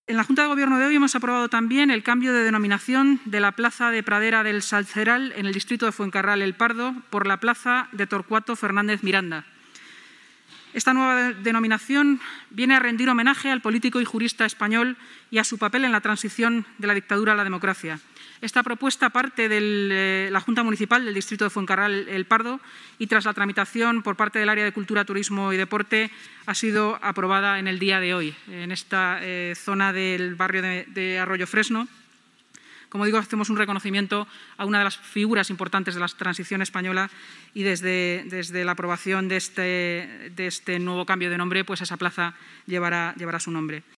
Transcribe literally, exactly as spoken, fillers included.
En la Junta de Gobierno de hoy hemos aprobado también el cambio de denominación de la Plaza de Pradera del Salceral en el distrito de Fuencarral El Pardo por la Plaza de Torcuato Fernández Miranda. Esta nueva denominación viene a rendir homenaje al político y jurista español y a su papel en la transición de la dictadura a la democracia. Esta propuesta parte de la Junta Municipal del distrito de Fuencarral El Pardo y, tras la tramitación por parte del área de Cultura, Turismo y Deporte, ha sido aprobada en el día de hoy, en esta eh, zona del barrio de, de Arroyo Fresno. Como digo, hacemos un reconocimiento a una de las figuras importantes de la transición española y desde, desde la aprobación de este, de este nuevo cambio de nombre, pues esa plaza llevará, llevará su nombre.